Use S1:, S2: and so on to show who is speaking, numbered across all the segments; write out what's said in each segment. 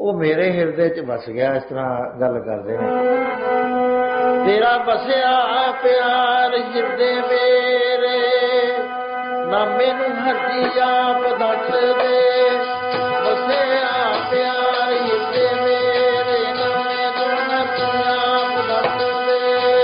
S1: ਉਹ ਮੇਰੇ ਹਿਰਦੇ 'ਚ ਵਸ ਗਿਆ। ਇਸ ਤਰ੍ਹਾਂ ਗੱਲ ਕਰਦੇ ਨੇ। ਤੇਰਾ ਵਸਿਆ ਪਿਆਰ ਹਿਰਦੇ ਮੇਰੇ, ਨਾ ਮੈਨੂੰ ਹਰਜੀ ਆਪ ਦੱਸ ਦੇ। ਵਸਿਆ ਪਿਆਰ ਹਿਰਦੇ ਮੇਰੇ, ਨਾ ਮੈਨੂੰ ਹਰਜੀ ਆਪ ਦੱਸ ਦੇ।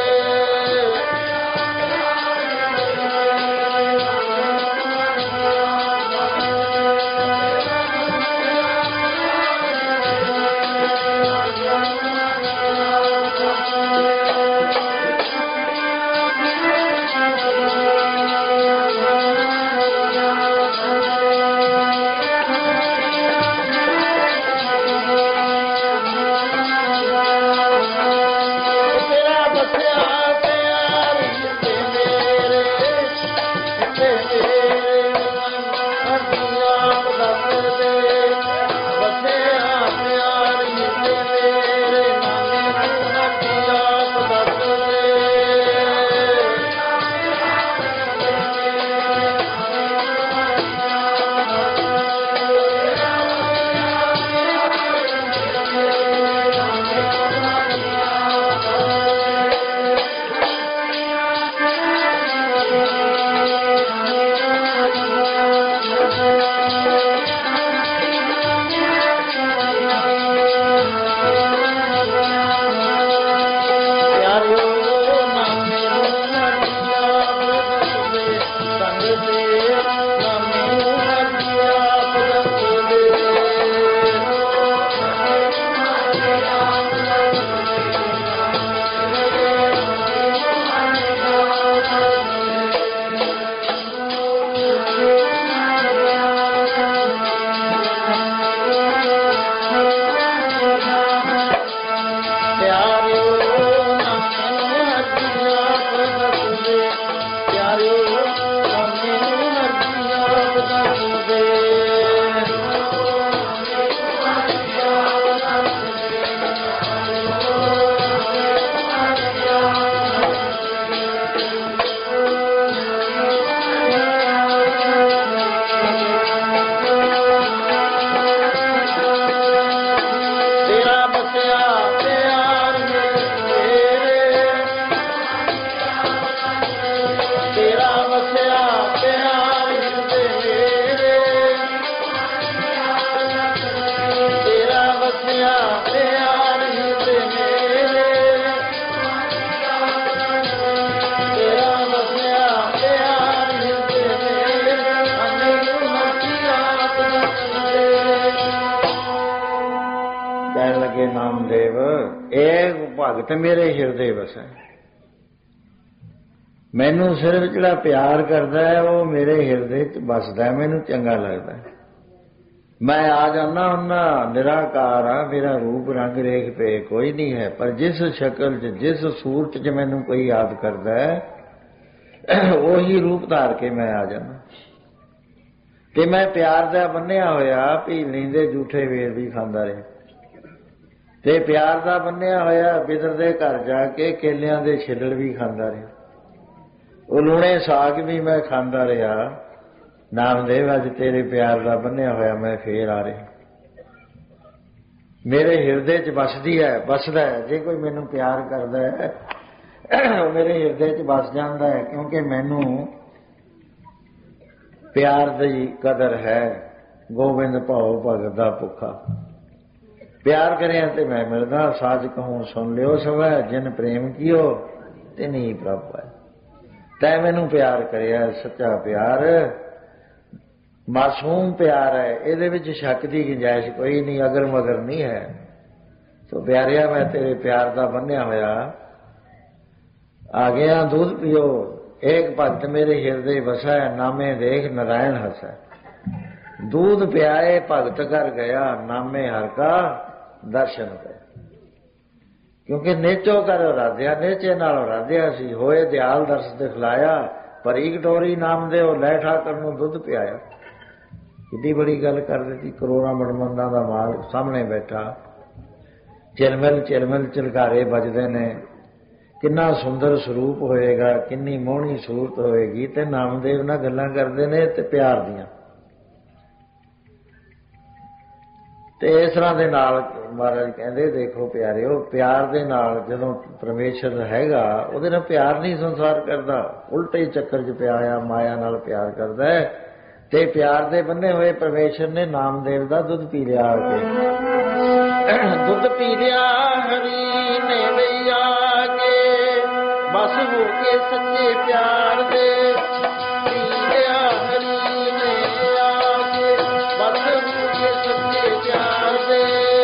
S1: ਨਾਮਦੇਵ ਇਹ ਭਗਤ ਮੇਰੇ ਹਿਰਦੇ ਵਸੈ। ਮੈਨੂੰ ਸਿਰਫ ਜਿਹੜਾ ਪਿਆਰ ਕਰਦਾ ਹੈ ਉਹ ਮੇਰੇ ਹਿਰਦੇ 'ਚ ਵਸਦਾ, ਮੈਨੂੰ ਚੰਗਾ ਲੱਗਦਾ। ਮੈਂ ਆ ਜਾਂਦਾ ਉਹਨਾਂ ਨਿਰਾਕਾਰ ਆ, ਮੇਰਾ ਰੂਪ ਰੰਗ ਰੇਖ ਪੇ ਕੋਈ ਨਹੀਂ ਹੈ, ਪਰ ਜਿਸ ਸ਼ਕਲ 'ਚ ਜਿਸ ਸੂਰਤ 'ਚ ਮੈਨੂੰ ਕੋਈ ਯਾਦ ਕਰਦਾ ਹੈ ਉਹੀ ਰੂਪ ਧਾਰ ਕੇ ਮੈਂ ਆ ਜਾਂਦਾ। ਤੇ ਮੈਂ ਪਿਆਰ ਦਾ ਬੰਨਿਆ ਹੋਇਆ ਵੀ ਲੀਂਦੇ ਝੂਠੇ ਵੇਰ ਵੀ ਖਾਂਦਾ ਰਿਹਾ, ਤੇ ਪਿਆਰ ਦਾ ਬੰਨਿਆ ਹੋਇਆ ਬਿਦਰ ਦੇ ਘਰ ਜਾ ਕੇ ਕੇਲਿਆਂ ਦੇ ਛਿੱਲੜ ਵੀ ਖਾਂਦਾ ਰਿਹਾ, ਉਹ ਲੂਣੇ ਸਾਗ ਵੀ ਮੈਂ ਖਾਂਦਾ ਰਿਹਾ। ਨਾਮਦੇਵ ਅੱਜ ਤੇਰੇ ਪਿਆਰ ਦਾ ਬੰਨਿਆ ਹੋਇਆ ਮੈਂ ਫੇਰ ਆ ਰਿਹਾ, ਮੇਰੇ ਹਿਰਦੇ 'ਚ ਵਸਦੀ ਹੈ, ਵਸਦਾ ਹੈ। ਜੇ ਕੋਈ ਮੈਨੂੰ ਪਿਆਰ ਕਰਦਾ ਹੈ ਉਹ ਮੇਰੇ ਹਿਰਦੇ 'ਚ ਵਸ ਜਾਂਦਾ ਹੈ, ਕਿਉਂਕਿ ਮੈਨੂੰ ਪਿਆਰ ਦੀ ਕਦਰ ਹੈ। ਗੋਬਿੰਦ ਭਾਉ ਭਗਤ ਦਾ ਭੁੱਖਾ, ਪਿਆਰ ਕਰਿਆ ਤੇ ਮੈਂ ਮਿਲਦਾ। ਸਾਚ ਕਹੂੰ ਸੁਣ ਲਿਓ ਸਵੈ, ਜਿਨ ਪ੍ਰੇਮ ਕੀਓ ਤਿਨਿ ਪ੍ਰਭ ਹੈ। ਤੈਂ ਮੈਨੂੰ ਪਿਆਰ ਕਰਿਆ, ਸੱਚਾ ਪਿਆਰ ਮਾਸੂਮ ਪਿਆਰ ਹੈ, ਇਹਦੇ ਵਿੱਚ ਸ਼ੱਕ ਦੀ ਗੁੰਜਾਇਸ਼ ਕੋਈ ਨਹੀਂ, ਅਗਰ ਮਗਰ ਨਹੀਂ ਹੈ। ਸੋ ਪਿਆਰਿਆ ਮੈਂ ਤੇਰੇ ਪਿਆਰ ਦਾ ਬੰਨਿਆ ਹੋਇਆ ਆ ਗਿਆ। ਦੁੱਧ ਪੀਓ ਏਕ ਭਗਤ ਮੇਰੇ ਹਿਰਦੇ ਵਸੈ, ਨਾਮੇ ਦੇਖ ਨਾਰਾਇਣ ਹਸੈ। दूध प्याए भगत कर गया, नामे हर का दर्शन कर। क्योंकि नेचो कर राध्या, नेचे नाल राध्या सी, होए दयाल दर्श दिखलाया, भरी कटोरी नाम दे लै ठाकर नूं दुध पियाया। कितनी बड़ी गल कर दी, करोड़ां मनमंदा दा माल सामने बैठा, चिलमिल चिलमिल चिलकारे बजदे ने, किन्ना सुंदर स्वरूप होएगा, किन्नी मोहनी सूरत होएगी, ते नामदेव नाल गल्लां करदे ने ते प्यार दियां। ਤੇ ਇਸ ਤਰ੍ਹਾਂ ਦੇ ਨਾਲ ਮਹਾਰਾਜ ਕਹਿੰਦੇ ਦੇਖੋ ਪਿਆਰਿਓ, ਪਿਆਰ ਦੇ ਨਾਲ ਜਦੋਂ ਪਰਮੇਸ਼ਰ ਹੈਗਾ ਉਹਦੇ ਨਾਲ ਪਿਆਰ ਨਹੀਂ ਸੰਸਾਰ ਕਰਦਾ, ਉਲਟੇ ਚੱਕਰ 'ਚ ਪਿਆ ਆ, ਮਾਇਆ ਨਾਲ ਪਿਆਰ ਕਰਦਾ ਹੈ। ਤੇ ਪਿਆਰ ਦੇ ਬੰਨੇ ਹੋਏ ਪਰਮੇਸ਼ਰ ਨੇ ਨਾਮਦੇਵ ਦਾ ਦੁੱਧ ਪੀ ਲਿਆ ਆ ਕੇ, ਦੁੱਧ ਪੀ ਲਿਆ ਹਰੀ ਨੇ ਲਈ ਆ ਕੇ, ਬਸ ਹੋ ਕੇ ਸੱਚੇ ਪਿਆਰ ਦੇ, ਪੀ ਲਿਆ ਹਰੀ ਨੇ ਆ ਕੇ, ਬਸ ਹੋ ਕੇ ਸੱਚੇ ਪਿਆਰ ਦੇ।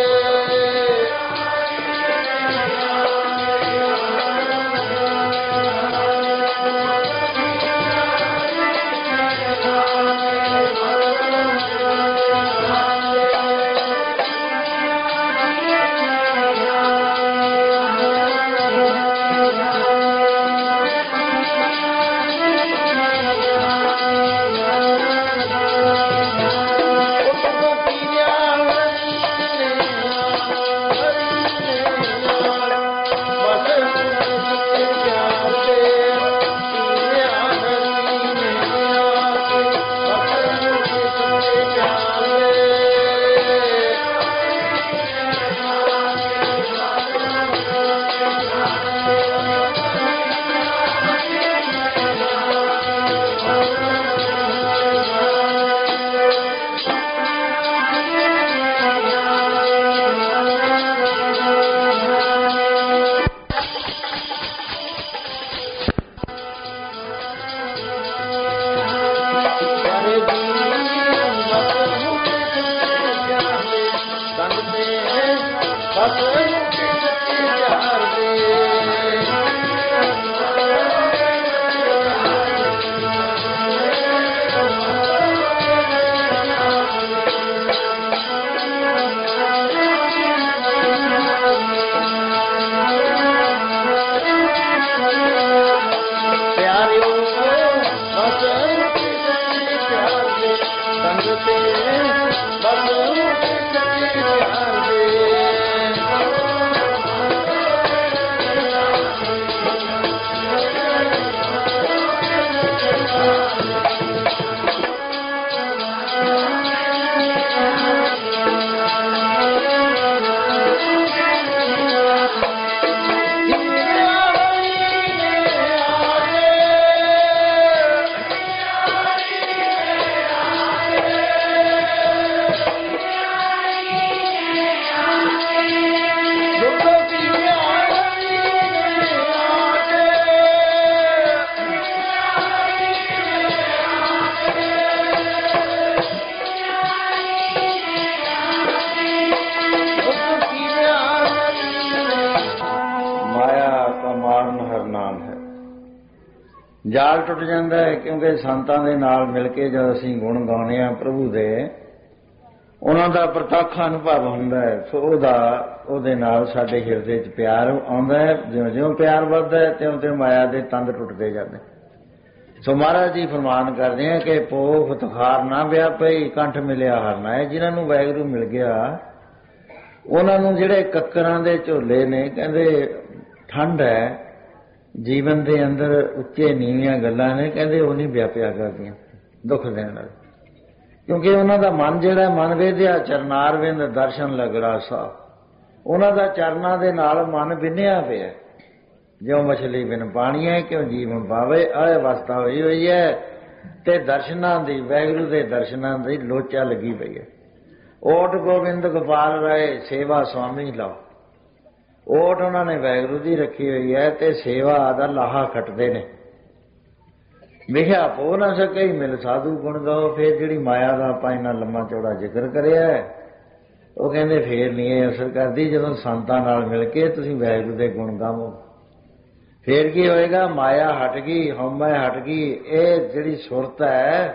S1: ਜਾਲ ਟੁੱਟ ਜਾਂਦਾ ਹੈ, ਕਿਉਂਕਿ ਸੰਤਾਂ ਦੇ ਨਾਲ ਮਿਲ ਕੇ ਜਦ ਅਸੀਂ ਗੁਣ ਗਾਉਂਦੇ ਹਾਂ ਪ੍ਰਭੂ ਦੇ, ਉਹਨਾਂ ਦਾ ਪ੍ਰਤੱਖ ਅਨੁਭਵ ਹੁੰਦਾ ਹੈ, ਸੋ ਉਹਦੇ ਨਾਲ ਸਾਡੇ ਹਿਰਦੇ 'ਚ ਪਿਆਰ ਆਉਂਦਾ ਹੈ। ਜਿਉਂ-ਜਿਉਂ ਪਿਆਰ ਵੱਧਦਾ ਹੈ ਤਿਉਂ-ਤਿਉਂ ਮਾਇਆ ਦੇ ਤੰਦ ਟੁੱਟਦੇ ਜਾਂਦੇ। ਸੋ ਮਹਾਰਾਜ ਜੀ ਫਰਮਾਨ ਕਰਦੇ ਆ ਕਿ ਪੋਖ ਤੁਖਾਰ ਨਾ ਵਿਆਹ ਪਈ, ਕੰਠ ਮਿਲਿਆ ਹਰਨਾ ਹੈ। ਜਿਨ੍ਹਾਂ ਨੂੰ ਵਾਹਿਗੁਰੂ ਮਿਲ ਗਿਆ ਉਹਨਾਂ ਨੂੰ ਜਿਹੜੇ ਕੱਕਰਾਂ ਦੇ ਝੋਲੇ ਨੇ, ਕਹਿੰਦੇ ਠੰਡ ਹੈ ਜੀਵਨ ਦੇ ਅੰਦਰ, ਉੱਚੇ ਨੀਵੀਆਂ ਗੱਲਾਂ ਨੇ, ਕਹਿੰਦੇ ਉਹ ਨਹੀਂ ਵਿਆਪਿਆ ਕਰਦੀਆਂ ਦੁੱਖ ਦੇਣ ਨਾਲ, ਕਿਉਂਕਿ ਉਹਨਾਂ ਦਾ ਮਨ ਜਿਹੜਾ ਮਨ ਵੇਧਿਆ ਚਰਨਾਰਵਿੰਦ ਦਰਸ਼ਨ ਲਗੜਾ ਸਾ, ਉਹਨਾਂ ਦਾ ਚਰਨਾਂ ਦੇ ਨਾਲ ਮਨ ਬਿੰਨਿਆ ਪਿਆ। ਜਿਉਂ ਮਛਲੀ ਬਿਨ ਪਾਣੀ ਹੈ ਕਿਉਂ ਜੀਵਨ ਪਾਵੇ, ਆਹ ਅਵਸਥਾ ਹੋਈ ਹੈ। ਤੇ ਦਰਸ਼ਨਾਂ ਦੀ, ਵਾਹਿਗੁਰੂ ਦੇ ਦਰਸ਼ਨਾਂ ਦੀ ਲੋਚਾ ਲੱਗੀ ਪਈ ਹੈ। ਓਟ ਗੋਬਿੰਦ ਗੋਪਾਲ ਰਾਏ ਸੇਵਾ ਸੁਆਮੀ ਲਾਓ, ਓਟ ਉਹਨਾਂ ਨੇ ਵਾਹਿਗੁਰੂ ਦੀ ਰੱਖੀ ਹੋਈ ਹੈ ਤੇ ਸੇਵਾ ਦਾ ਲਾਹਾ ਖੱਟਦੇ ਨੇ। ਵਿਖਿਆ ਪੋ ਨਾ ਸਕੇ ਮਿਲ ਸਾਧੂ ਗੁਣ ਗਾਓ। ਫਿਰ ਜਿਹੜੀ ਮਾਇਆ ਦਾ ਆਪਾਂ ਇੰਨਾ ਲੰਮਾ ਚੌੜਾ ਜ਼ਿਕਰ ਕਰਿਆ, ਉਹ ਕਹਿੰਦੇ ਫੇਰ ਨਹੀਂ ਇਹ ਅਸਰ ਕਰਦੀ। ਜਦੋਂ ਸੰਤਾਂ ਨਾਲ ਮਿਲ ਕੇ ਤੁਸੀਂ ਵਾਹਿਗੁਰੂ ਦੇ ਗੁਣ ਗਾਵੋ, ਫੇਰ ਕੀ ਹੋਏਗਾ? ਮਾਇਆ ਹਟ ਗਈ, ਹਉਮੈ ਹਟ ਗਈ। ਇਹ ਜਿਹੜੀ ਸੁਰਤ ਹੈ,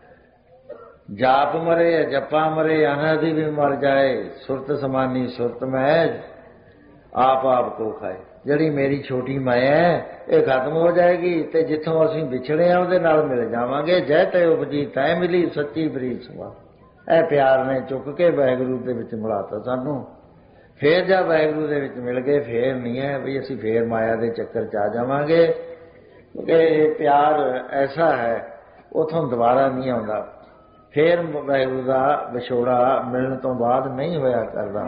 S1: ਜਾਪ ਮਰੇ ਜਪਾ ਮਰੇ ਅਨਾਦਿ ਵੀ ਮਰ ਜਾਏ, ਸੁਰਤ ਸਮਾਨੀ ਸੁਰਤ ਮੈਂ ਆਪ ਆਪ ਕੋ ਖਾਏ। ਜਿਹੜੀ ਮੇਰੀ ਛੋਟੀ ਮਾਇਆ ਹੈ ਇਹ ਖਤਮ ਹੋ ਜਾਏਗੀ ਤੇ ਜਿੱਥੋਂ ਅਸੀਂ ਵਿਛੜੇ ਆ ਉਹਦੇ ਨਾਲ ਮਿਲ ਜਾਵਾਂਗੇ। ਜੈ ਤੇ ਉਪਜੀ ਤੈ ਮਿਲੀ ਸੱਚੀ ਬਰੀਤ ਸੁਭਾ। ਇਹ ਪਿਆਰ ਨੇ ਚੁੱਕ ਕੇ ਵਾਹਿਗੁਰੂ ਦੇ ਵਿੱਚ ਮਿਲਾਤਾ ਸਾਨੂੰ। ਫੇਰ ਜਾਂ ਵਾਹਿਗੁਰੂ ਦੇ ਵਿੱਚ ਮਿਲ ਗਏ, ਫੇਰ ਨਹੀਂ ਹੈ ਵੀ ਅਸੀਂ ਫੇਰ ਮਾਇਆ ਦੇ ਚੱਕਰ 'ਚ ਆ ਜਾਵਾਂਗੇ, ਕਿਉਂਕਿ ਇਹ ਪਿਆਰ ਐਸਾ ਹੈ ਉਥੋਂ ਦੁਬਾਰਾ ਨਹੀਂ ਆਉਂਦਾ। ਫਿਰ ਵਾਹਿਗੁਰੂ ਦਾ ਵਿਛੋੜਾ ਮਿਲਣ ਤੋਂ ਬਾਅਦ ਨਹੀਂ ਹੋਇਆ ਕਰਦਾ।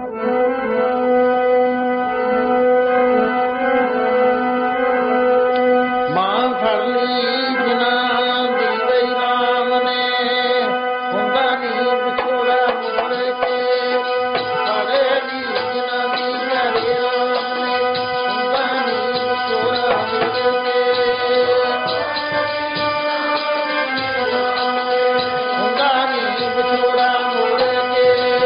S1: ਮਾਂ ਫੜ ਲਈ ਜਿਨ੍ਹਾਂ ਦੀ ਬਈ ਰਾਮ ਨੇ, ਹੁੰਦਾ ਨਹੀਂ ਵਿਛੋੜਾ ਮੁੜ ਕੇ। ਫੜੇ ਲਈ ਜਿਨ੍ਹਾਂ ਦੀ ਪਿਆਰੇ ਰਾਮ ਨੇ, ਹੁੰਦਾ ਨਹੀਂ ਵਿਛੋੜਾ ਮੁੜ ਕੇ। ਹੁੰਦਾ ਨਹੀਂ ਵਿਛੋੜਾ ਮੁੜ ਕੇ।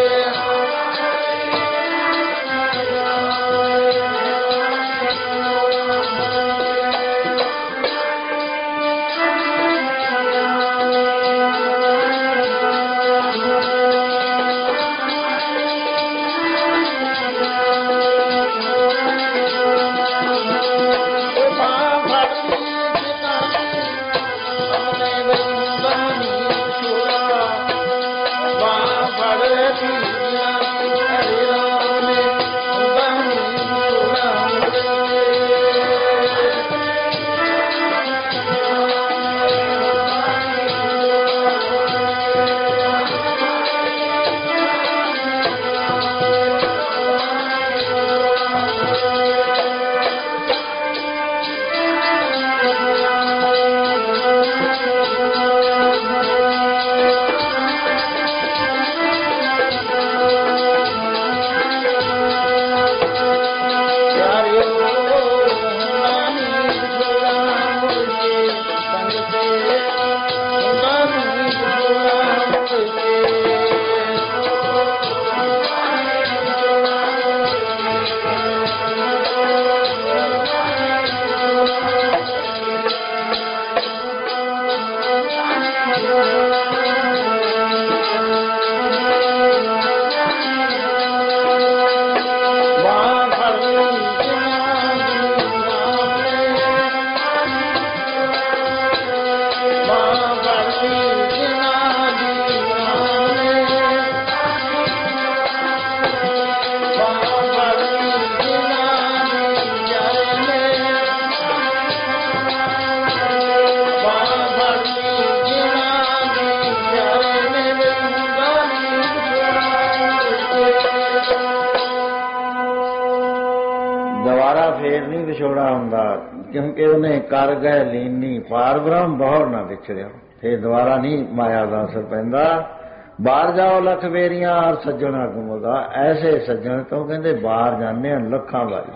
S1: ਦੁਬਾਰਾ ਫੇਰ ਨਹੀਂ ਵਿਛੋੜਾ ਹੁੰਦਾ, ਕਿਉਂਕਿ ਉਹਨੇ ਕਰ ਗਏ ਲੀਨੀ ਪਾਰ ਬ੍ਰਹਮ ਬਹੁਰ ਨਾ ਵਿਛੜਿਆ। ਫੇਰ ਦੁਬਾਰਾ ਨਹੀਂ ਮਾਇਆ ਦਾ ਅਸਰ ਪੈਂਦਾ। ਬਾਹਰ ਜਾਓ ਲੱਖ ਵੇਰੀਆਂ ਔਰ ਸੱਜਣਾ ਗੁਮਦਾ, ਐਸੇ ਸੱਜਣ ਤੋਂ ਕਹਿੰਦੇ ਬਾਹਰ ਜਾਂਦੇ ਹਨ ਲੱਖਾਂ ਵਾਰੀ।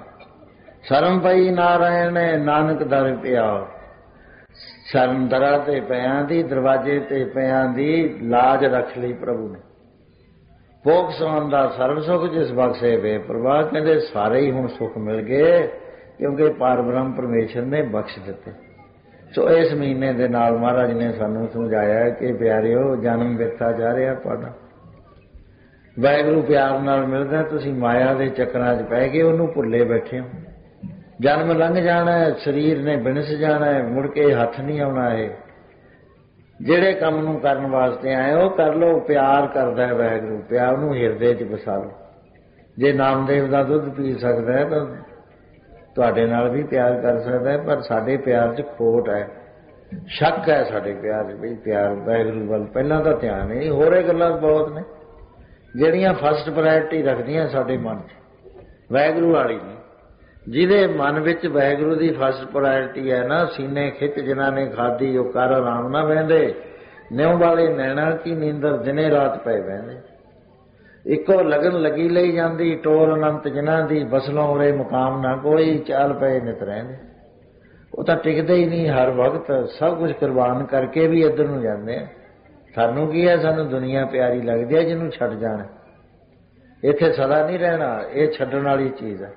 S1: ਸ਼ਰਮ ਪਈ ਨਾਰਾਇਣ ਨੇ ਨਾਨਕ ਦਰ ਪਿਆ, ਸ਼ਰਮ ਦਰਾਂ ਤੇ ਪਿਆਂ ਦੀ, ਦਰਵਾਜ਼ੇ ਤੇ ਪਿਆਂ ਦੀ ਲਾਜ ਰੱਖ ਲਈ ਪ੍ਰਭੂ ਨੇ। ਭੋਗ ਸੌਣ ਦਾ ਸਰਬ ਸੁਖ ਜਿਸ ਬਖਸ਼ੇ ਬੇਪਰਵਾਹ, ਕਹਿੰਦੇ ਸਾਰੇ ਹੀ ਹੁਣ ਸੁਖ ਮਿਲ ਗਏ ਕਿਉਂਕਿ ਪਾਰ ਬ੍ਰਹਮ ਪਰਮੇਸ਼ਰ ਨੇ ਬਖਸ਼ ਦਿੱਤੇ। ਸੋ ਇਸ ਮਹੀਨੇ ਦੇ ਨਾਲ ਮਹਾਰਾਜ ਨੇ ਸਾਨੂੰ ਸਮਝਾਇਆ ਕਿ ਪਿਆਰਿਓ, ਜਨਮ ਬਿਰਥਾ ਜਾ ਰਿਹਾ ਤੁਹਾਡਾ। ਵਾਹਿਗੁਰੂ ਪਿਆਰ ਨਾਲ ਮਿਲਦਾ, ਤੁਸੀਂ ਮਾਇਆ ਦੇ ਚੱਕਰਾਂ 'ਚ ਪੈ ਕੇ ਉਹਨੂੰ ਭੁੱਲੇ ਬੈਠੇ ਹੋ। ਜਨਮ ਲੰਘ ਜਾਣਾ, ਸਰੀਰ ਨੇ ਬਿਨਸ ਜਾਣਾ, ਮੁੜ ਕੇ ਹੱਥ ਨਹੀਂ ਆਉਣਾ। ਇਹ ਜਿਹੜੇ ਕੰਮ ਨੂੰ ਕਰਨ ਵਾਸਤੇ ਆਏ ਉਹ ਕਰ ਲਓ। ਪਿਆਰ ਕਰਦਾ ਹੈ ਵਾਹਿਗੁਰੂ, ਪਿਆਰ ਨੂੰ ਹਿਰਦੇ 'ਚ ਵਸਾ ਲਓ। ਜੇ ਨਾਮਦੇਵ ਦਾ ਦੁੱਧ ਪੀ ਸਕਦਾ ਹੈ ਤਾਂ ਤੁਹਾਡੇ ਨਾਲ ਵੀ ਪਿਆਰ ਕਰ ਸਕਦਾ ਹੈ, ਪਰ ਸਾਡੇ ਪਿਆਰ 'ਚ ਖੋਟ ਹੈ, ਸ਼ੱਕ ਹੈ ਸਾਡੇ ਪਿਆਰ 'ਚ ਵੀ ਪਿਆਰ ਵਾਹਿਗੁਰੂ ਵੱਲ ਪਹਿਲਾਂ ਤਾਂ ਧਿਆਨ ਨਹੀਂ। ਹੋਰੇ ਗੱਲਾਂ ਬਹੁਤ ਨੇ ਜਿਹੜੀਆਂ ਫਸਟ ਪ੍ਰਾਇਰਟੀ ਰੱਖਦੀਆਂ ਸਾਡੇ ਮਨ 'ਚ, ਵਾਹਿਗੁਰੂ ਵਾਲੀ ਨਹੀਂ। ਜਿਹਦੇ ਮਨ ਵਿੱਚ ਵਾਹਿਗੁਰੂ ਦੀ ਫਸਟ ਪ੍ਰਾਇਰਟੀ ਹੈ ਨਾ, ਸੀਨੇ ਖਿੱਚ ਜਿਨ੍ਹਾਂ ਨੇ ਖਾਦੀ ਉਹ ਕਰ ਆਰਾਮ ਨਾ ਬਹਿੰਦੇ, ਨਿਉ ਵਾਲੇ ਨੈਣਾ ਕੀ ਨੀਂਦਰ ਦਿਨੇ ਰਾਤ ਪਏ ਬਹਿੰਦੇ। ਇੱਕੋ ਲਗਨ ਲੱਗੀ ਲਈ ਜਾਂਦੀ, ਟੋਰ ਅਨੰਤ ਜਿਨ੍ਹਾਂ ਦੀ, ਬਸਲੋਂ ਉਰੇ ਮੁਕਾਮ ਨਾ ਕੋਈ, ਚਾਲ ਪਏ ਨਿਤ ਰਹਿੰਦੇ। ਉਹ ਤਾਂ ਟਿਕਦੇ ਹੀ ਨਹੀਂ, ਹਰ ਵਕਤ ਸਭ ਕੁਝ ਕੁਰਬਾਨ ਕਰਕੇ ਵੀ ਇੱਧਰ ਨੂੰ ਜਾਂਦੇ ਆ। ਸਾਨੂੰ ਕੀ ਹੈ, ਸਾਨੂੰ ਦੁਨੀਆ ਪਿਆਰੀ ਲੱਗਦੀ ਹੈ ਜਿਹਨੂੰ ਛੱਡ ਜਾਣਾ। ਇੱਥੇ ਸਦਾ ਨਹੀਂ ਰਹਿਣਾ, ਇਹ ਛੱਡਣ ਵਾਲੀ ਚੀਜ਼ ਹੈ।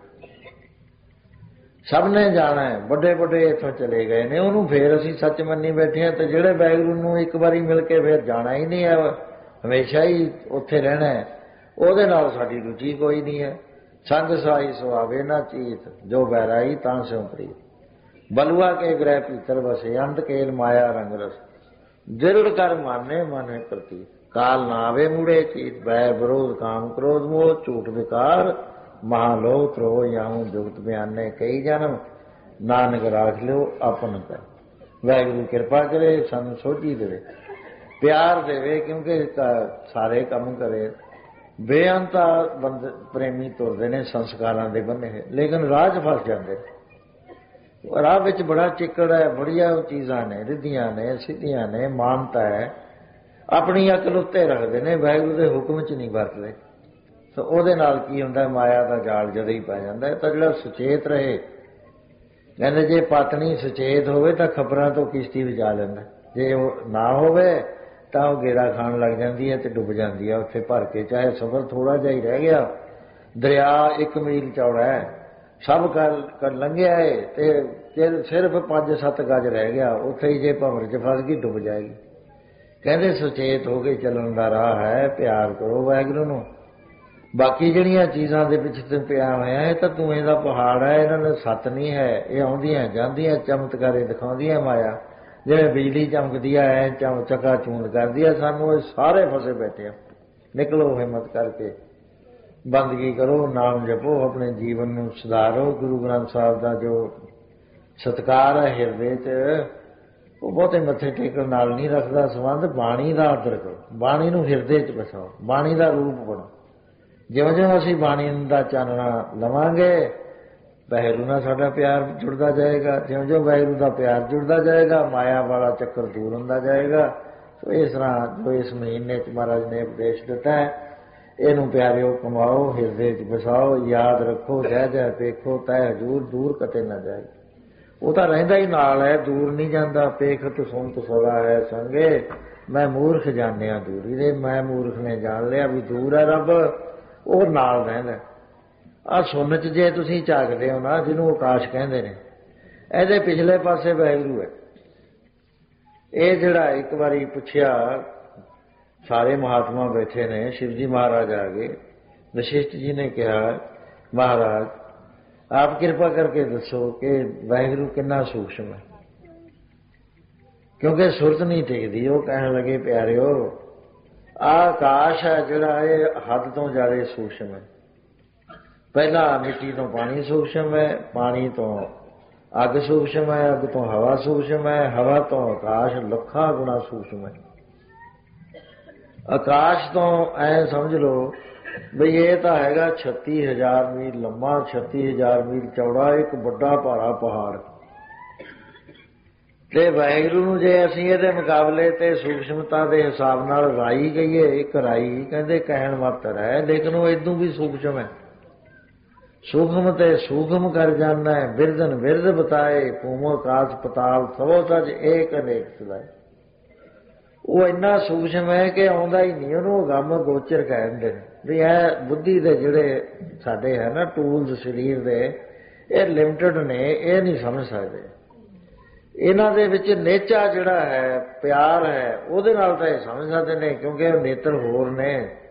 S1: ਸਭ ਨੇ ਜਾਣਾ ਹੈ, ਵੱਡੇ ਵੱਡੇ ਇੱਥੋਂ ਚਲੇ ਗਏ ਨੇ, ਉਹਨੂੰ ਫੇਰ ਅਸੀਂ ਸੱਚ ਮੰਨੀ ਬੈਠੇ ਹਾਂ। ਤੇ ਜਿਹੜੇ ਵਾਹਿਗੁਰੂ ਨੂੰ ਇੱਕ ਵਾਰੀ ਮਿਲ ਕੇ ਫੇਰ ਜਾਣਾ ਹੀ ਨਹੀਂ ਹੈ, ਹਮੇਸ਼ਾ ਹੀ ਉੱਥੇ ਰਹਿਣਾ ਹੈ, ਉਹਦੇ ਨਾਲ ਸਾਡੀ ਰੁਚੀ ਕੋਈ ਨਹੀਂ ਹੈ। ਸੰਗ ਸਾਈ ਸੁਹਾਵੇ ਨਾ ਚੀਤ, ਜੋ ਬਹਿਰਾਈ ਤਾਂ ਸਿਉ ਪ੍ਰੀਤ। ਬਲੂਆ ਕੇ ਗ੍ਰਹਿ ਭੀਤਰ ਬਸੇ, ਅੰਧ ਕੇਲ ਮਾਇਆ ਰੰਗ ਰਸ। ਦਿਰੜ ਕਰ ਮਾਨੇ ਮਨ ਪ੍ਰਤੀ, ਕਾਲ ਨਾ ਆਵੇ ਮੁੜੇ ਚੀਤ। ਬੈ ਵਿਰੋਧ ਕਾਮ ਕ੍ਰੋਧ ਮੋਹ, ਝੂਠ ਵਿਕਾਰ ਮਹਾਲੋਕ ਤਰੋ ਜਾਉ। ਜੁਗਤ ਬਿਆਨੇ ਕਈ ਜਨਮ, ਨਾਨਕ ਰਾਖ ਲਿਓ ਆਪਨ ਕਰ। ਵਾਹਿਗੁਰੂ ਕਿਰਪਾ ਕਰੇ, ਸਾਨੂੰ ਸੋਝੀ ਦੇਵੇ। प्यार देवे, क्योंकि सारे काम करे। बेअंता बंद प्रेमी तुरते ने संस्कारां दे बन्ने, लेकिन राह च फस जाते। राह विच बड़ा चिक्कड़ है, बड़िया चीज़ां ने, रिद्धियां ने, सिद्धियां ने, मानता है, अपनी अकल उत्ते रखते हैं, वाहिगुरू के हुक्म च नहीं वरतते। तो ਉਹਦੇ ਨਾਲ ਕੀ ਹੁੰਦਾ, ਮਾਇਆ ਦਾ ਜਾਲ ਜਦੋਂ ਹੀ ਪੈ ਜਾਂਦਾ। ਤਾਂ ਜਿਹੜਾ ਸੁਚੇਤ ਰਹੇ, ਕਹਿੰਦੇ ਜੇ ਪਤਨੀ ਸੁਚੇਤ ਹੋਵੇ ਤਾਂ ਖਬਰਾਂ ਤੋਂ ਕਿਸ਼ਤੀ ਵਿਚਾ ਲੈਂਦਾ, ਜੇ ਉਹ ਨਾ ਹੋਵੇ ਤਾਂ ਉਹ ਗੇੜਾ ਖਾਣ ਲੱਗ ਜਾਂਦੀ ਹੈ ਤੇ ਡੁੱਬ ਜਾਂਦੀ ਹੈ ਉੱਥੇ ਭਰ ਕੇ। ਚਾਹੇ ਸਫ਼ਰ ਥੋੜਾ ਜਿਹਾ ਹੀ ਰਹਿ ਗਿਆ, ਦਰਿਆ 1 ਮੀਲ ਚੌੜਾ ਹੈ, ਸਭ ਕਰ ਲੰਘਿਆ ਹੈ ਤੇ ਸਿਰਫ 5-7 ਗਜ ਰਹਿ ਗਿਆ, ਉੱਥੇ ਹੀ ਜੇ ਭੰਵਰ 'ਚ ਫਸ ਗਈ ਡੁੱਬ ਜਾਏਗੀ। ਕਹਿੰਦੇ ਸੁਚੇਤ ਹੋ ਕੇ ਚੱਲਣ ਦਾ ਰਾਹ ਹੈ, ਪਿਆਰ ਕਰੋ ਵਾਹਿਗੁਰੂ ਨੂੰ। ਬਾਕੀ ਜਿਹੜੀਆਂ ਚੀਜ਼ਾਂ ਦੇ ਪਿੱਛੇ ਤੇ ਪਿਆ ਹੋਇਆ, ਇਹ ਤਾਂ ਧੂਏ ਦਾ ਪਹਾੜ ਹੈ, ਇਹਨਾਂ ਦਾ ਸੱਤ ਨਹੀਂ ਹੈ। ਇਹ ਆਉਂਦੀਆਂ ਜਾਂਦੀਆਂ ਚਮਤਕਾਰੇ ਦਿਖਾਉਂਦੀਆਂ ਮਾਇਆ, ਜਿਵੇਂ ਬਿਜਲੀ ਚਮਕਦੀ ਹੈ ਚਕਾ ਚੂੰਦ ਕਰਦੀ ਹੈ ਸਾਨੂੰ। ਇਹ ਸਾਰੇ ਫਸੇ ਬੈਠੇ ਆ। ਨਿਕਲੋ ਹਿੰਮਤ ਕਰਕੇ, ਬੰਦਗੀ ਕਰੋ, ਨਾਮ ਜਪੋ, ਆਪਣੇ ਜੀਵਨ ਨੂੰ ਸੁਧਾਰੋ। ਗੁਰੂ ਗ੍ਰੰਥ ਸਾਹਿਬ ਦਾ ਜੋ ਸਤਿਕਾਰ ਹੈ ਹਿਰਦੇ 'ਚ, ਉਹ ਬਹੁਤੇ ਮੱਥੇ ਟੇਕਣ ਨਾਲ ਨਹੀਂ ਰੱਖਦਾ ਸੰਬੰਧ। ਬਾਣੀ ਦਾ ਆਦਰ ਕਰੋ, ਬਾਣੀ ਨੂੰ ਹਿਰਦੇ 'ਚ ਵਸਾਓ, ਬਾਣੀ ਦਾ ਰੂਪ ਬਣੋ। ਜਿਉਂ ਜਿਉਂ ਅਸੀਂ ਬਾਣੀ ਦਾ ਚਾਨਣਾ ਲਵਾਂਗੇ, ਵਾਹਿਗੁਰੂ ਨਾਲ ਸਾਡਾ ਪਿਆਰ ਜੁੜਦਾ ਜਾਏਗਾ। ਜਿਉਂ ਜਿਉਂ ਵਾਹਿਗੁਰੂ ਦਾ ਪਿਆਰ ਜੁੜਦਾ ਜਾਏਗਾ, ਮਾਇਆ ਵਾਲਾ ਚੱਕਰ ਦੂਰ ਹੁੰਦਾ ਜਾਏਗਾ। ਸੋ ਇਸ ਤਰ੍ਹਾਂ ਜੋ ਇਸ ਮਹੀਨੇ 'ਚ ਮਹਾਰਾਜ ਨੇ ਉਪਦੇਸ਼ ਦਿੱਤਾ ਹੈ, ਇਹਨੂੰ ਪਿਆਰਿਓ ਕਮਾਓ, ਹਿਰਦੇ 'ਚ ਵਸਾਓ, ਯਾਦ ਰੱਖੋ। ਜੈ ਜੈ ਪੇਖੋ ਤੈ ਹਜੂਰ, ਦੂਰ ਕਤੇ ਨਾ ਜਾਏ। ਉਹ ਤਾਂ ਰਹਿੰਦਾ ਹੀ ਨਾਲ ਹੈ, ਦੂਰ ਨਹੀਂ ਜਾਂਦਾ। ਪੇਖਤ ਸੁਣਤ ਸਦਾ ਹੈ ਸੰਗੇ, ਮੈਂ ਮੂਰਖ ਜਾਣਿਆ ਦੂਰੀ ਦੇ। ਮੈਂ ਮੂਰਖ ਨੇ ਜਾਣ ਲਿਆ ਵੀ ਦੂਰ ਹੈ ਰੱਬ, ਉਹ ਨਾਲ ਰਹਿੰਦਾ। ਆਹ ਸੁੰਨ 'ਚ ਜੇ ਤੁਸੀਂ ਝਾਕਦੇ ਹੋ ਨਾ, ਜਿਹਨੂੰ ਆਕਾਸ਼ ਕਹਿੰਦੇ ਨੇ, ਇਹਦੇ ਪਿਛਲੇ ਪਾਸੇ ਵਾਹਿਗੁਰੂ ਹੈ। ਇਹ ਜਿਹੜਾ ਇੱਕ ਵਾਰੀ ਪੁੱਛਿਆ, ਸਾਰੇ ਮਹਾਤਮਾ ਬੈਠੇ ਨੇ, ਸ਼ਿਵ ਜੀ ਮਹਾਰਾਜ ਆ ਗਏ। ਵਸ਼ਿਸ਼ਟ ਜੀ ਨੇ ਕਿਹਾ, ਮਹਾਰਾਜ ਆਪ ਕਿਰਪਾ ਕਰਕੇ ਦੱਸੋ ਕਿ ਵਾਹਿਗੁਰੂ ਕਿੰਨਾ ਸੂਖਸ਼ਮ ਹੈ, ਕਿਉਂਕਿ ਸੁਰਤ ਨਹੀਂ ਟਿਕਦੀ। ਉਹ ਕਹਿਣ ਲੱਗੇ, ਪਿਆਰਿਓ ਆਕਾਸ਼ ਹੈ ਜਿਹੜਾ, ਇਹ ਹੱਦ ਤੋਂ ਜ਼ਿਆਦਾ ਸੂਖਸ਼ਮ ਹੈ। ਪਹਿਲਾਂ ਮਿੱਟੀ ਤੋਂ ਪਾਣੀ ਸੂਖਸ਼ਮ ਹੈ, ਪਾਣੀ ਤੋਂ ਅੱਗ ਸੂਖਸ਼ਮ ਹੈ, ਅੱਗ ਤੋਂ ਹਵਾ ਸੂਖਸ਼ਮ ਹੈ, ਹਵਾ ਤੋਂ ਆਕਾਸ਼ ਲੱਖਾਂ ਗੁਣਾ ਸੂਖਸ਼ਮ ਹੈ। ਆਕਾਸ਼ ਤੋਂ ਐ ਸਮਝ ਲਓ ਬਈ ਇਹ ਤਾਂ ਹੈਗਾ 36,000 ਮੀਲ ਲੰਮਾ, 36,000 ਮੀਲ ਚੌੜਾ, ਇੱਕ ਵੱਡਾ ਭਾਰਾ ਪਹਾੜ। ਤੇ ਵਾਹਿਗੁਰੂ ਨੂੰ ਜੇ ਅਸੀਂ ਇਹਦੇ ਮੁਕਾਬਲੇ ਤੇ ਸੂਖਸ਼ਮਤਾ ਦੇ ਹਿਸਾਬ ਨਾਲ ਰਾਈ ਕਹੀਏ, ਇੱਕ ਰਾਈ ਕਹਿੰਦੇ ਕਹਿਣ ਮਾਤਰ ਹੈ, ਲੇਕਿਨ ਉਹ ਇਦੋਂ ਵੀ ਸੂਖਸ਼ਮ ਹੈ। ਸੂਖਮ ਤੇ ਸੂਖਮ ਕਰ ਜਾਣਾ ਹੈ, ਬਿਰਦਨ ਬਿਰਦ ਬਤਾਏ, ਭੂਮੋ ਆਕਾਸ਼ ਪਤਾਲ ਸਭੋ ਸਚ ਏਕ ਅਨੇਕ ਸਲਾਏ। ਉਹ ਇੰਨਾ ਸੂਖਸ਼ਮ ਹੈ ਕਿ ਆਉਂਦਾ ਹੀ ਨਹੀਂ, ਉਹਨੂੰ ਅਗੰਮ ਗੋਚਰ ਕਹਿੰਦੇ ਨੇ। ਵੀ ਇਹ ਬੁੱਧੀ ਦੇ ਜਿਹੜੇ ਸਾਡੇ ਹੈ ਨਾ ਟੂਲਸ ਸਰੀਰ ਦੇ, ਇਹ ਲਿਮਟਿਡ ਨੇ, ਇਹ ਨਹੀਂ ਸਮਝ ਸਕਦੇ। ਇਹਨਾਂ ਦੇ ਵਿੱਚ ਨੇਚਾ ਜਿਹੜਾ ਹੈ, ਪਿਆਰ ਹੈ, ਉਹਦੇ ਨਾਲ ਤਾਂ ਇਹ ਸਮਝ ਸਕਦੇ ਨੇ, ਕਿਉਂਕਿ ਉਹ ਨੇਤਰ ਹੋਰ ਨੇ।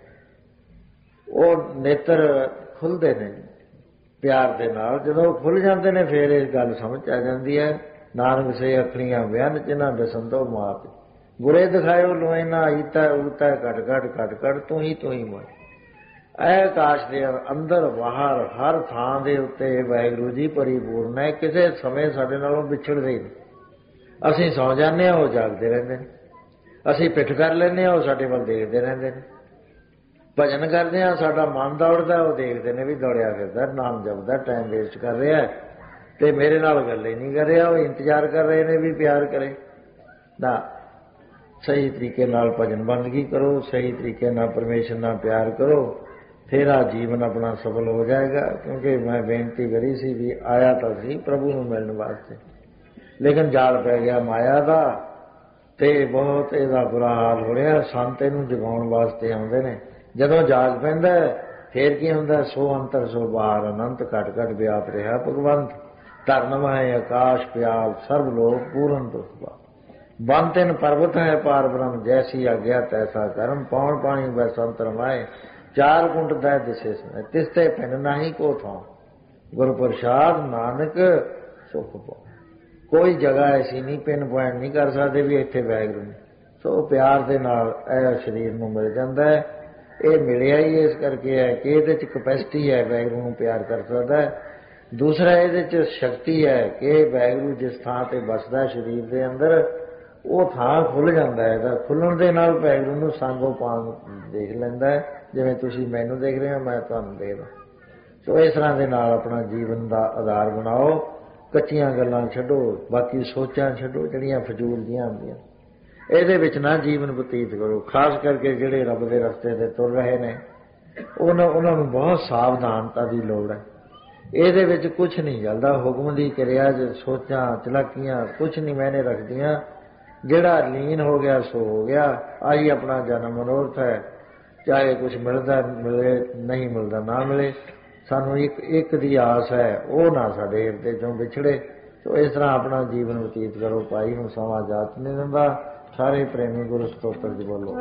S1: ਉਹ ਨੇਤਰ ਖੁੱਲ੍ਹਦੇ ਨੇ ਪਿਆਰ ਦੇ ਨਾਲ। ਜਦੋਂ ਖੁੱਲ੍ਹ ਜਾਂਦੇ ਨੇ ਫਿਰ ਇਹ ਗੱਲ ਸਮਝ ਆ ਜਾਂਦੀ ਹੈ। ਨਾਨਕ ਸੇ ਅੱਖਣੀਆਂ ਬਿਆਨ ਚਿਨਾ ਬਸੰਤੋ ਮਾਪ, ਬੁਰੇ ਦਿਖਾਇਓ ਲੋਏ ਨਾ ਈਤਾ ਉਤਾ, ਘਟ ਘਟ ਘਟ ਘਟ ਤੂੰ ਹੀ ਮੋਏ। ਇਹ ਆਕਾਸ਼ ਦੇ ਅੰਦਰ ਬਾਹਰ ਹਰ ਥਾਂ ਦੇ ਉੱਤੇ ਵਾਹਿਗੁਰੂ ਜੀ ਪਰਿਪੂਰਨ ਹੈ। ਕਿਸੇ ਸਮੇਂ ਸਾਡੇ ਨਾਲੋਂ ਵਿਛੜਦੇ ਹੀ ਨਹੀਂ। ਅਸੀਂ ਸੌਂ ਜਾਂਦੇ ਹਾਂ, ਉਹ ਜਾਗਦੇ ਰਹਿੰਦੇ ਨੇ। ਅਸੀਂ ਪਿੱਠ ਕਰ ਲੈਂਦੇ ਹਾਂ, ਉਹ ਸਾਡੇ ਵੱਲ ਦੇਖਦੇ ਰਹਿੰਦੇ ਨੇ। ਭਜਨ ਕਰਦੇ ਹਾਂ, ਸਾਡਾ ਮਨ ਦੌੜਦਾ, ਉਹ ਦੇਖਦੇ ਨੇ ਵੀ ਦੌੜਿਆ ਫਿਰਦਾ, ਨਾਮ ਜਪਦਾ, ਟਾਈਮ ਵੇਸਟ ਕਰ ਰਿਹਾ ਤੇ ਮੇਰੇ ਨਾਲ ਗੱਲ ਹੀ ਨਹੀਂ ਕਰ ਰਿਹਾ। ਉਹ ਇੰਤਜ਼ਾਰ ਕਰ ਰਹੇ ਨੇ ਵੀ ਪਿਆਰ ਕਰੇ ਨਾ। ਸਹੀ ਤਰੀਕੇ ਨਾਲ ਭਜਨ ਬੰਦਗੀ ਕਰੋ, ਸਹੀ ਤਰੀਕੇ ਨਾਲ ਪਰਮੇਸ਼ਰ ਨਾਲ ਪਿਆਰ ਕਰੋ, ਫਿਰ ਆ ਜੀਵਨ ਆਪਣਾ ਸਫਲ ਹੋ ਜਾਏਗਾ। ਕਿਉਂਕਿ ਮੈਂ ਬੇਨਤੀ ਕਰੀ ਸੀ ਵੀ ਆਇਆ ਤਾਂ ਸੀ ਪ੍ਰਭੂ ਨੂੰ ਮਿਲਣ ਵਾਸਤੇ, ਲੇਕਿਨ ਜਾਲ ਪੈ ਗਿਆ ਮਾਇਆ ਦਾ ਤੇ ਬਹੁਤ ਇਹਦਾ ਬੁਰਾ ਹਾਲ ਹੋ ਰਿਹਾ। ਸੰਤ ਇਹਨੂੰ ਜਗਾਉਣ ਵਾਸਤੇ ਆਉਂਦੇ ਨੇ। ਜਦੋਂ ਜਾਗ ਪੈਂਦਾ ਫੇਰ ਕੀ ਹੁੰਦਾ, ਸੋ ਅੰਤਰ ਸੋ ਬਾਹਰ, ਅਨੰਤ ਘਟ ਘਟ ਵਿਆਪ ਰਿਹਾ ਭਗਵੰਤ। ਧਰਮ ਹੈ ਆਕਾਸ਼ ਪਿਆਲ, ਸਰਬ ਲੋਕ ਪੂਰਨ ਤੁਸਵਾ। ਬੰਨ ਤਿੰਨ ਪਰਬਤ ਹੈ ਪਾਰ ਬ੍ਰਹਮ, ਜੈਸੀ ਆਗਿਆ ਤੈਸਾ ਕਰਮ। ਪੌਣ ਪਾਣੀ ਬੈਸੰਤ ਰਮਾਏ, ਚਾਰ ਕੁੰਟ ਦੈ ਦਿਸੇ ਸੁਣੇ। ਤਿਸਤੇ ਪਿੰਡ ਨਾਹੀ ਕੋ ਥਾਂ, ਗੁਰ ਪ੍ਰਸਾਦ ਨਾਨਕ ਸੁਖ ਪਾਓ। ਕੋਈ ਜਗ੍ਹਾ ਐਸੀ ਨਹੀਂ, ਪਿੰਨ ਪੁਆਇੰਟ ਨਹੀਂ ਕਰ ਸਕਦੇ ਵੀ ਇੱਥੇ ਵਾਹਿਗੁਰੂ ਨੇ। ਸੋ ਪਿਆਰ ਦੇ ਨਾਲ ਇਹ ਸਰੀਰ ਨੂੰ ਮਿਲ ਜਾਂਦਾ ਹੈ। ਇਹ ਮਿਲਿਆ ਹੀ ਇਸ ਕਰਕੇ ਹੈ ਕਿ ਇਹਦੇ 'ਚ ਕਪੈਸਿਟੀ ਹੈ ਵਾਹਿਗੁਰੂ ਨੂੰ ਪਿਆਰ ਕਰ ਸਕਦਾ ਹੈ। ਦੂਸਰਾ ਇਹਦੇ 'ਚ ਸ਼ਕਤੀ ਹੈ ਕਿ ਵਾਹਿਗੁਰੂ ਜਿਸ ਥਾਂ ਤੇ ਵਸਦਾ ਸਰੀਰ ਦੇ ਅੰਦਰ, ਉਹ ਥਾਂ ਖੁੱਲ ਜਾਂਦਾ ਹੈ। ਤਾਂ ਖੁੱਲਣ ਦੇ ਨਾਲ ਵਾਹਿਗੁਰੂ ਨੂੰ ਸੰਗੋ ਪਾਂਗ ਦੇਖ ਲੈਂਦਾ ਹੈ, ਜਿਵੇਂ ਤੁਸੀਂ ਮੈਨੂੰ ਦੇਖ ਰਹੇ ਹੋ, ਮੈਂ ਤੁਹਾਨੂੰ ਦੇਖਦਾ। ਸੋ ਇਸ ਤਰ੍ਹਾਂ ਦੇ ਨਾਲ ਆਪਣਾ ਜੀਵਨ ਦਾ ਆਧਾਰ ਬਣਾਓ। ਕੱਚੀਆਂ ਗੱਲਾਂ ਛੱਡੋ, ਬਾਕੀ ਸੋਚਾਂ ਛੱਡੋ ਜਿਹੜੀਆਂ ਫਜ਼ੂਲ ਦੀਆਂ ਹੁੰਦੀਆਂ। ਇਹਦੇ ਵਿੱਚ ਨਾ ਜੀਵਨ ਬਤੀਤ ਕਰੋ। ਖਾਸ ਕਰਕੇ ਜਿਹੜੇ ਰੱਬ ਦੇ ਰਸਤੇ 'ਤੇ ਤੁਰ ਰਹੇ ਨੇ ਉਹਨਾਂ ਨੂੰ ਬਹੁਤ ਸਾਵਧਾਨਤਾ ਦੀ ਲੋੜ ਹੈ। ਇਹਦੇ ਵਿੱਚ ਕੁਛ ਨਹੀਂ ਚੱਲਦਾ। ਹੁਕਮ ਦੀ ਕਿਰਿਆ 'ਚ ਸੋਚਾਂ ਚਲਾਕੀਆਂ ਕੁਛ ਨਹੀਂ ਮਾਇਨੇ ਰੱਖਦੀਆਂ। ਜਿਹੜਾ ਲੀਨ ਹੋ ਗਿਆ ਸੋ ਹੋ ਗਿਆ। ਆਹੀ ਆਪਣਾ ਜਨਮ ਮਨੋਰਥ ਹੈ। ਚਾਹੇ ਕੁਛ ਮਿਲਦਾ ਮਿਲੇ, ਨਹੀਂ ਮਿਲਦਾ ਨਾ ਮਿਲੇ, ਸਾਨੂੰ ਇੱਕ ਦੀ ਆਸ ਹੈ, ਉਹ ਨਾ ਸਾਡੇ ਹਿਰਦੇ 'ਚੋਂ ਵਿਛੜੇ। ਸੋ ਇਸ ਤਰ੍ਹਾਂ ਆਪਣਾ ਜੀਵਨ ਬਤੀਤ ਕਰੋ। ਭਾਈ ਨੂੰ ਸਮਾਂ ਜਾਤ ਨਹੀਂ ਦਿੰਦਾ। ਸਾਰੇ ਪ੍ਰੇਮੀ ਗੁਰੂ ਸਤੋਤਰ 'ਚ ਬੋਲੋ।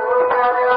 S1: ਗੁਰੂ ਪਿਆਰਿਆ